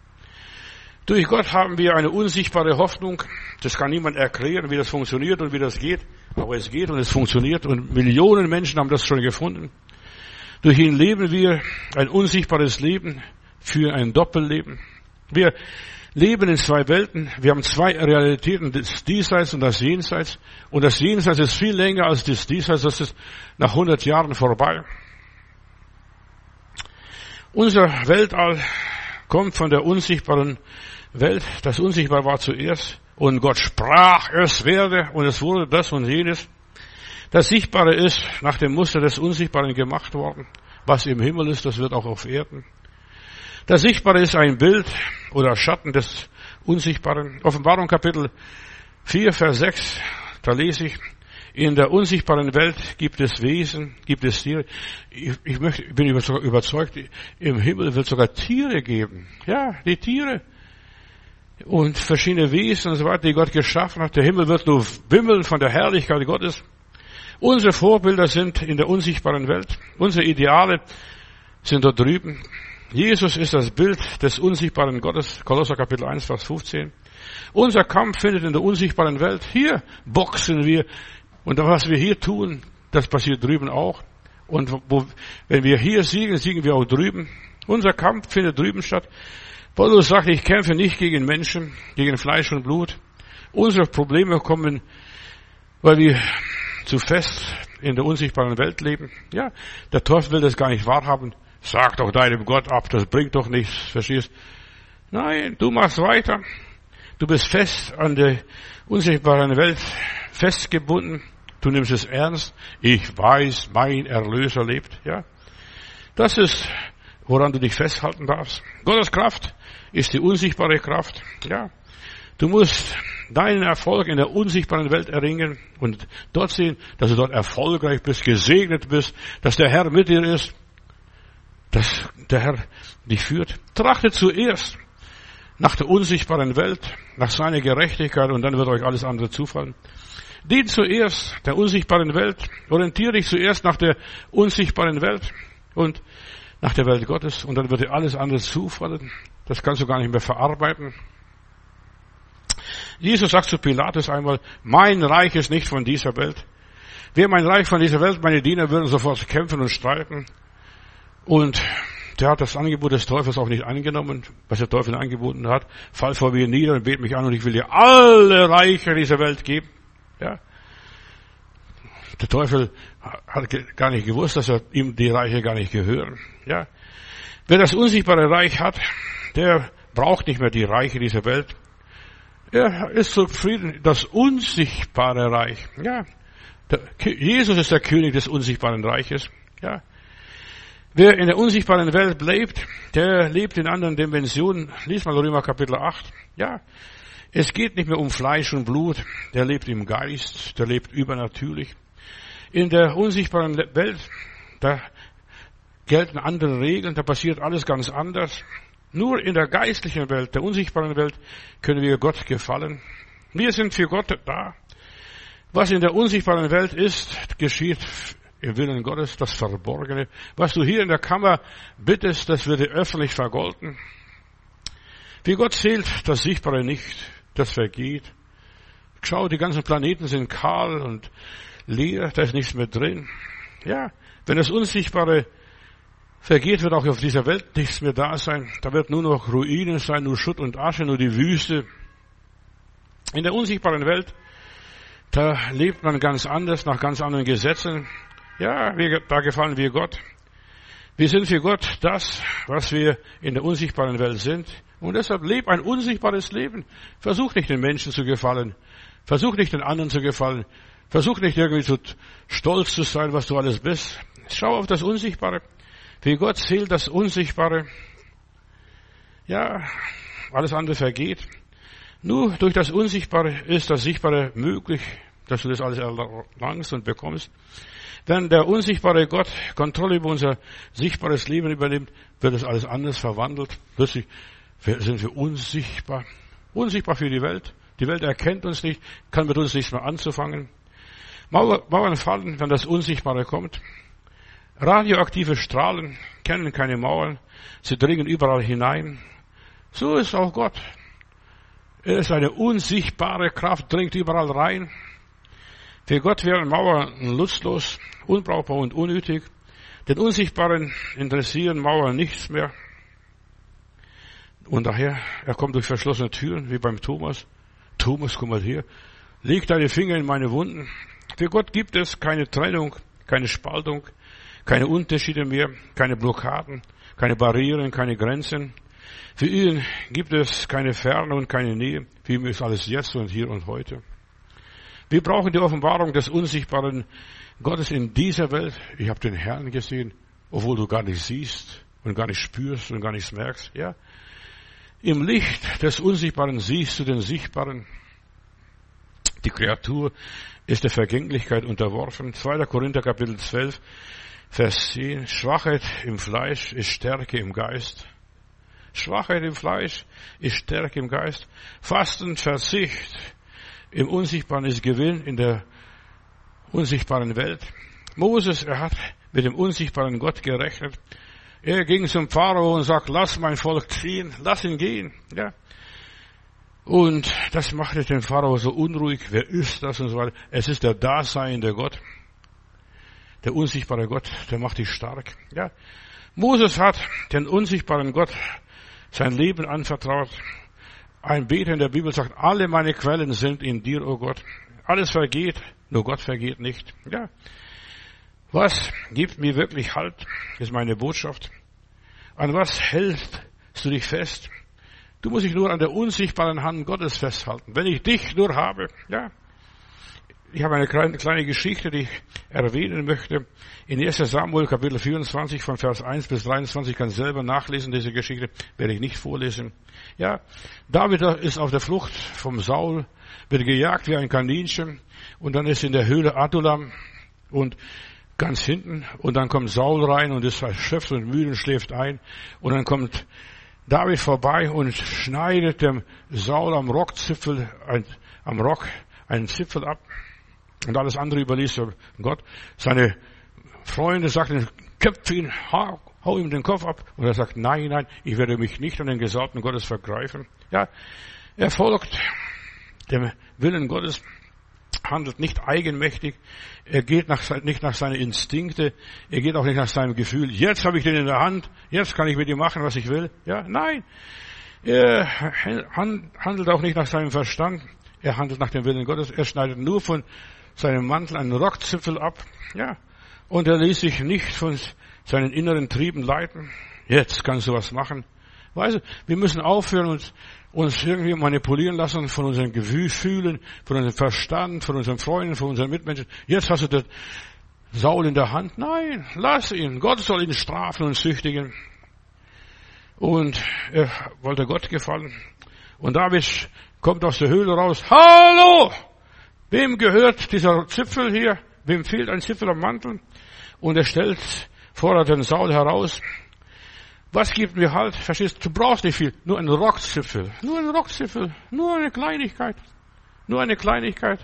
Durch Gott haben wir eine unsichtbare Hoffnung. Das kann niemand erklären, wie das funktioniert und wie das geht. Aber es geht und es funktioniert. Und Millionen Menschen haben das schon gefunden. Durch ihn leben wir ein unsichtbares Leben für ein Doppelleben. Wir leben in zwei Welten. Wir haben zwei Realitäten, das Diesseits und das Jenseits. Und das Jenseits ist viel länger als das Diesseits. Das ist nach hundert Jahren vorbei. Unser Weltall kommt von der unsichtbaren Welt. Das Unsichtbare war zuerst. Und Gott sprach, es werde, und es wurde das und jenes. Das Sichtbare ist nach dem Muster des Unsichtbaren gemacht worden. Was im Himmel ist, das wird auch auf Erden. Das Sichtbare ist ein Bild oder Schatten des Unsichtbaren. Offenbarung Kapitel vier, Vers sechs, da lese ich, in der unsichtbaren Welt gibt es Wesen, gibt es Tiere. Ich, ich möchte, bin überzeugt, im Himmel wird es sogar Tiere geben. Ja, die Tiere. Und verschiedene Wesen und so weiter, die Gott geschaffen hat. Der Himmel wird nur wimmeln von der Herrlichkeit Gottes. Unsere Vorbilder sind in der unsichtbaren Welt. Unsere Ideale sind dort drüben. Jesus ist das Bild des unsichtbaren Gottes. Kolosser Kapitel eins, Vers fünfzehn. Unser Kampf findet in der unsichtbaren Welt. Hier boxen wir. Und was wir hier tun, das passiert drüben auch. Und wo, wenn wir hier siegen, siegen wir auch drüben. Unser Kampf findet drüben statt. Paulus sagt, ich kämpfe nicht gegen Menschen, gegen Fleisch und Blut. Unsere Probleme kommen, weil wir zu fest in der unsichtbaren Welt leben. Ja, der Teufel will das gar nicht wahrhaben. Sag doch deinem Gott ab, das bringt doch nichts, verstehst? Nein, du machst weiter. Du bist fest an der unsichtbaren Welt festgebunden. Du nimmst es ernst. Ich weiß, mein Erlöser lebt. Ja, das ist, woran du dich festhalten darfst. Gottes Kraft ist die unsichtbare Kraft. Ja, du musst deinen Erfolg in der unsichtbaren Welt erringen und dort sehen, dass du dort erfolgreich bist, gesegnet bist, dass der Herr mit dir ist, dass der Herr dich führt. Trachte zuerst nach der unsichtbaren Welt, nach seiner Gerechtigkeit und dann wird euch alles andere zufallen. Dient zuerst der unsichtbaren Welt, orientiere dich zuerst nach der unsichtbaren Welt und nach der Welt Gottes und dann wird dir alles andere zufallen. Das kannst du gar nicht mehr verarbeiten. Jesus sagt zu Pilatus einmal, mein Reich ist nicht von dieser Welt. Wäre mein Reich von dieser Welt, meine Diener würden sofort kämpfen und streiten. Und der hat das Angebot des Teufels auch nicht angenommen, was der Teufel angeboten hat. Fall vor mir nieder und bet mich an und ich will dir alle Reiche dieser Welt geben. Ja. Der Teufel hat gar nicht gewusst, dass er ihm die Reiche gar nicht gehören. Ja. Wer das unsichtbare Reich hat, der braucht nicht mehr die Reiche dieser Welt. Er ist zufrieden, das unsichtbare Reich. Ja. Der, Jesus ist der König des unsichtbaren Reiches. Ja. Wer in der unsichtbaren Welt lebt, der lebt in anderen Dimensionen. Lies mal Römer Kapitel acht. Ja, es geht nicht mehr um Fleisch und Blut. Der lebt im Geist, der lebt übernatürlich. In der unsichtbaren Welt, da gelten andere Regeln, da passiert alles ganz anders. Nur in der geistlichen Welt, der unsichtbaren Welt, können wir Gott gefallen. Wir sind für Gott da. Was in der unsichtbaren Welt ist, geschieht im Willen Gottes, das Verborgene. Was du hier in der Kammer bittest, das wird dir öffentlich vergolten. Wie Gott zählt das Sichtbare nicht, das vergeht. Schau, die ganzen Planeten sind kahl und leer, da ist nichts mehr drin. Ja, wenn das Unsichtbare vergeht, wird auch auf dieser Welt nichts mehr da sein. Da wird nur noch Ruinen sein, nur Schutt und Asche, nur die Wüste. In der unsichtbaren Welt, da lebt man ganz anders, nach ganz anderen Gesetzen. Ja, wir, da gefallen wir Gott. Wir sind für Gott das, was wir in der unsichtbaren Welt sind. Und deshalb leb ein unsichtbares Leben. Versuch nicht den Menschen zu gefallen. Versuch nicht den anderen zu gefallen. Versuch nicht irgendwie zu stolz zu sein, was du alles bist. Schau auf das Unsichtbare. Für Gott zählt das Unsichtbare. Ja, alles andere vergeht. Nur durch das Unsichtbare ist das Sichtbare möglich, dass du das alles erlangst und bekommst. Wenn der unsichtbare Gott Kontrolle über unser sichtbares Leben übernimmt, wird das alles anders verwandelt. Plötzlich sind wir unsichtbar. Unsichtbar für die Welt. Die Welt erkennt uns nicht, kann mit uns nichts mehr anzufangen. Mauern fallen, wenn das Unsichtbare kommt. Radioaktive Strahlen kennen keine Mauern. Sie dringen überall hinein. So ist auch Gott. Er ist eine unsichtbare Kraft, dringt überall rein. Für Gott wären Mauern nutzlos, unbrauchbar und unnötig. Den Unsichtbaren interessieren Mauern nichts mehr. Und daher, er kommt durch verschlossene Türen, wie beim Thomas. Thomas, komm mal her. Leg deine Finger in meine Wunden. Für Gott gibt es keine Trennung, keine Spaltung, keine Unterschiede mehr, keine Blockaden, keine Barrieren, keine Grenzen. Für ihn gibt es keine Ferne und keine Nähe. Für ihn ist alles jetzt und hier und heute. Wir brauchen die Offenbarung des unsichtbaren Gottes in dieser Welt. Ich habe den Herrn gesehen, obwohl du gar nicht siehst und gar nicht spürst und gar nichts merkst. Ja, im Licht des Unsichtbaren siehst du den Sichtbaren. Die Kreatur ist der Vergänglichkeit unterworfen. zweiter Korinther Kapitel zwölf, Vers zehn. Schwachheit im Fleisch ist Stärke im Geist. Schwachheit im Fleisch ist Stärke im Geist. Fasten, Verzicht im Unsichtbaren ist Gewinn in der unsichtbaren Welt. Moses, er hat mit dem unsichtbaren Gott gerechnet. Er ging zum Pharao und sagt, lass mein Volk ziehen, lass ihn gehen. Ja. Und das machte den Pharao so unruhig. Wer ist das und so weiter? Es ist der daseinende Gott. Der unsichtbare Gott, der macht dich stark. Ja. Moses hat den unsichtbaren Gott sein Leben anvertraut. Ein Beter in der Bibel sagt, alle meine Quellen sind in dir, o Gott. Alles vergeht, nur Gott vergeht nicht. Ja. Was gibt mir wirklich Halt, ist meine Botschaft. An was hältst du dich fest? Du musst dich nur an der unsichtbaren Hand Gottes festhalten. Wenn ich dich nur habe, ja. Ich habe eine kleine, kleine Geschichte, die ich erwähnen möchte. In erster Samuel Kapitel vierundzwanzig von Vers eins bis dreiundzwanzig, kann selber nachlesen, diese Geschichte, werde ich nicht vorlesen. Ja, David ist auf der Flucht vom Saul, wird gejagt wie ein Kaninchen und dann ist in der Höhle Adullam und ganz hinten und dann kommt Saul rein und ist erschöpft und müde und schläft ein und dann kommt David vorbei und schneidet dem Saul am Rockzipfel, ein, am Rock einen Zipfel ab. Und alles andere überließ er Gott. Seine Freunde sagten, köpf ihn, hau, hau ihm den Kopf ab. Und er sagt, nein, nein, ich werde mich nicht an den Gesalbten Gottes vergreifen. Ja, er folgt dem Willen Gottes, handelt nicht eigenmächtig. Er geht nach, nicht nach seinen Instinkte. Er geht auch nicht nach seinem Gefühl. Jetzt habe ich den in der Hand. Jetzt kann ich mit ihm machen, was ich will. Ja, nein. Er handelt auch nicht nach seinem Verstand. Er handelt nach dem Willen Gottes. Er schneidet nur von seinem Mantel einen Rockzipfel ab. Ja. Und er ließ sich nicht von seinen inneren Trieben leiten. Jetzt kannst du was machen. Weißt du, wir müssen aufhören und uns irgendwie manipulieren lassen von unseren Gefühlen, von unserem Verstand, von unseren Freunden, von unseren Mitmenschen. Jetzt hast du das, Saul in der Hand. Nein, lass ihn. Gott soll ihn strafen und züchtigen. Und er wollte Gott gefallen. Und David kommt aus der Höhle raus. Hallo! Wem gehört dieser Zipfel hier? Wem fehlt ein Zipfel am Mantel? Und er stellt, fordert den Saul heraus. Was gibt mir halt? Verstehst du? Du brauchst nicht viel. Nur einen Rockzipfel. Nur einen Rockzipfel. Nur eine Kleinigkeit. Nur eine Kleinigkeit.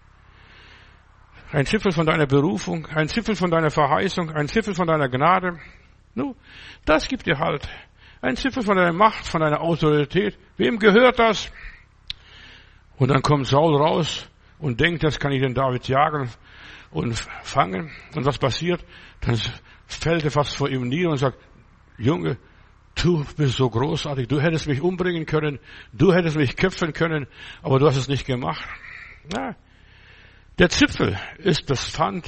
Ein Zipfel von deiner Berufung. Ein Zipfel von deiner Verheißung. Ein Zipfel von deiner Gnade. Nur, das gibt dir halt. Ein Zipfel von deiner Macht, von deiner Autorität. Wem gehört das? Und dann kommt Saul raus und denkt, das kann ich den David jagen und fangen. Und was passiert? Dann fällt er fast vor ihm nieder und sagt, Junge, du bist so großartig, du hättest mich umbringen können, du hättest mich köpfen können, aber du hast es nicht gemacht. Ja. Der Zipfel ist das Pfand.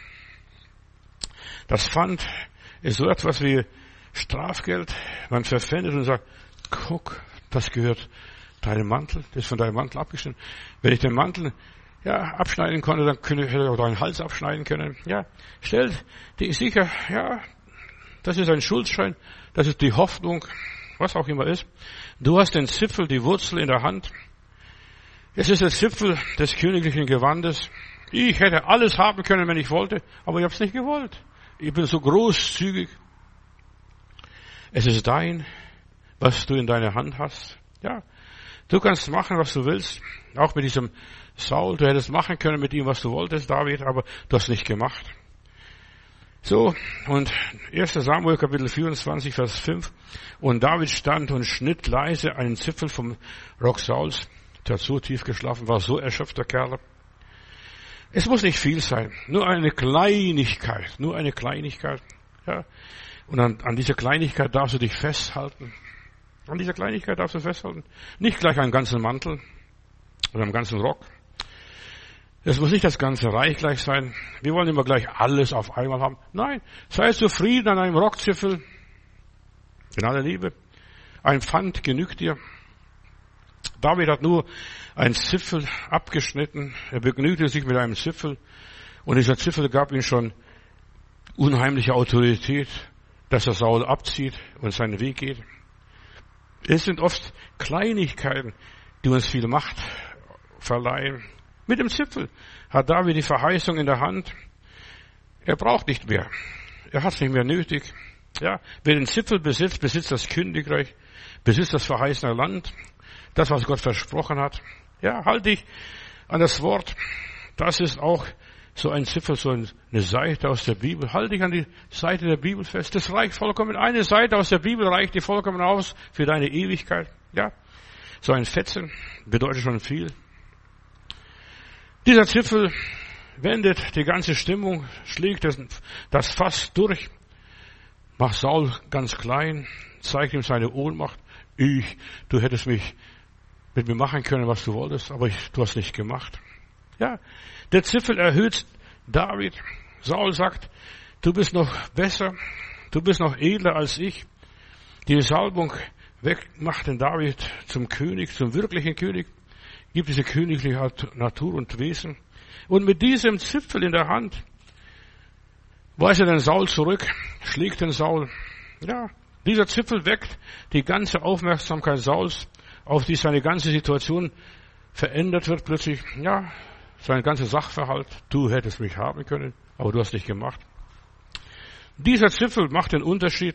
Das Pfand ist so etwas wie Strafgeld. Man verpfändet und sagt, guck, das gehört deinem Mantel, das ist von deinem Mantel abgeschnitten. Wenn ich den Mantel ja, abschneiden konnte, dann könnte, hätte ich auch deinen Hals abschneiden können. Ja, stell dir sicher, ja, das ist ein Schuldschein, das ist die Hoffnung, was auch immer ist. Du hast den Zipfel, die Wurzel in der Hand. Es ist der Zipfel des königlichen Gewandes. Ich hätte alles haben können, wenn ich wollte, aber ich habe es nicht gewollt. Ich bin so großzügig. Es ist dein, was du in deiner Hand hast. Ja, du kannst machen, was du willst. Auch mit diesem Saul. Du hättest machen können mit ihm, was du wolltest, David, aber du hast nicht gemacht. So, und erster Samuel Kapitel vierundzwanzig, Vers fünf. Und David stand und schnitt leise einen Zipfel vom Rock Sauls, der so tief geschlafen war, so erschöpfter Kerl. Es muss nicht viel sein, nur eine Kleinigkeit, nur eine Kleinigkeit. Ja. Und an, an dieser Kleinigkeit darfst du dich festhalten. An dieser Kleinigkeit darfst du festhalten. Nicht gleich einen ganzen Mantel oder einen ganzen Rock. Es muss nicht das ganze Reich gleich sein. Wir wollen immer gleich alles auf einmal haben. Nein, sei zufrieden an einem Rockzipfel. In aller Liebe. Ein Pfand genügt dir. David hat nur einen Zipfel abgeschnitten. Er begnügte sich mit einem Zipfel. Und dieser Zipfel gab ihm schon unheimliche Autorität, dass er Saul abzieht und seinen Weg geht. Es sind oft Kleinigkeiten, die uns viel Macht verleihen. Mit dem Zipfel hat David die Verheißung in der Hand. Er braucht nicht mehr. Er hat es nicht mehr nötig. Ja, wer den Zipfel besitzt, besitzt das Königreich, besitzt das verheißene Land, das, was Gott versprochen hat. Ja, halt dich an das Wort. Das ist auch so ein Zipfel, so eine Seite aus der Bibel. Halt dich an die Seite der Bibel fest. Das reicht vollkommen. Eine Seite aus der Bibel reicht dir vollkommen aus für deine Ewigkeit. Ja, so ein Fetzen bedeutet schon viel. Dieser Zipfel wendet die ganze Stimmung, schlägt das, das Fass durch, macht Saul ganz klein, zeigt ihm seine Ohnmacht. Ich, du hättest mich mit mir machen können, was du wolltest, aber ich, du hast nicht gemacht. Ja, der Zipfel erhöht David. Saul sagt, du bist noch besser, du bist noch edler als ich. Die Salbung weg macht den David zum König, zum wirklichen König. Gibt diese königliche Natur und Wesen. Und mit diesem Zipfel in der Hand weist er den Saul zurück, schlägt den Saul. Ja, dieser Zipfel weckt die ganze Aufmerksamkeit Sauls, auf die seine ganze Situation verändert wird plötzlich. Ja, sein ganzer Sachverhalt. Du hättest mich haben können, aber du hast nicht gemacht. Dieser Zipfel macht den Unterschied,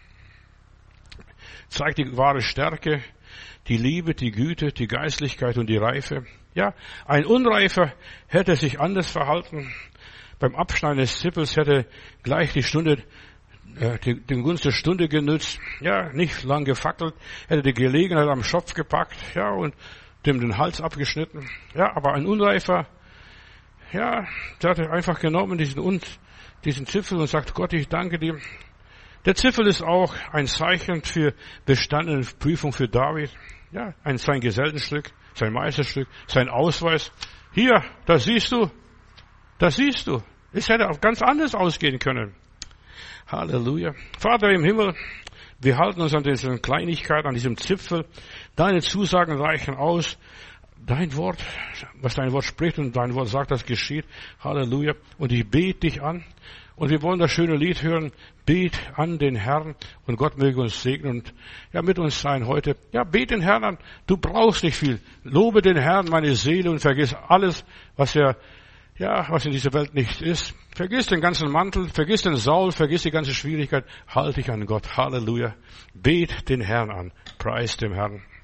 zeigt die wahre Stärke, die Liebe, die Güte, die Geistlichkeit und die Reife. Ja, ein Unreifer hätte sich anders verhalten. Beim Abschneiden des Zippels hätte gleich die Stunde, äh, die, den Gunst der Stunde genützt. Ja, nicht lang gefackelt, hätte die Gelegenheit am Schopf gepackt, ja, und dem den Hals abgeschnitten. Ja, aber ein Unreifer, ja, der hat einfach genommen diesen, diesen Zipfel und sagt, Gott, ich danke dir. Der Zipfel ist auch ein Zeichen für bestandene Prüfung für David. Ja, ein, sein Gesellenstück, sein Meisterstück, sein Ausweis. Hier, das siehst du, das siehst du. Es hätte auch ganz anders ausgehen können. Halleluja. Vater im Himmel, wir halten uns an diesen Kleinigkeiten, an diesem Zipfel. Deine Zusagen reichen aus. dein Wort, was dein Wort spricht und dein Wort sagt, das geschieht. Halleluja. Und ich bete dich an. Und wir wollen das schöne Lied hören. Bet an den Herrn und Gott möge uns segnen und ja mit uns sein heute. Ja, bet den Herrn an. Du brauchst nicht viel. Lobe den Herrn, meine Seele, und vergiss alles, was er, ja, was in dieser Welt nicht ist. Vergiss den ganzen Mantel, vergiss den Saul, vergiss die ganze Schwierigkeit. Halt dich an Gott. Halleluja. Bet den Herrn an. Preis dem Herrn.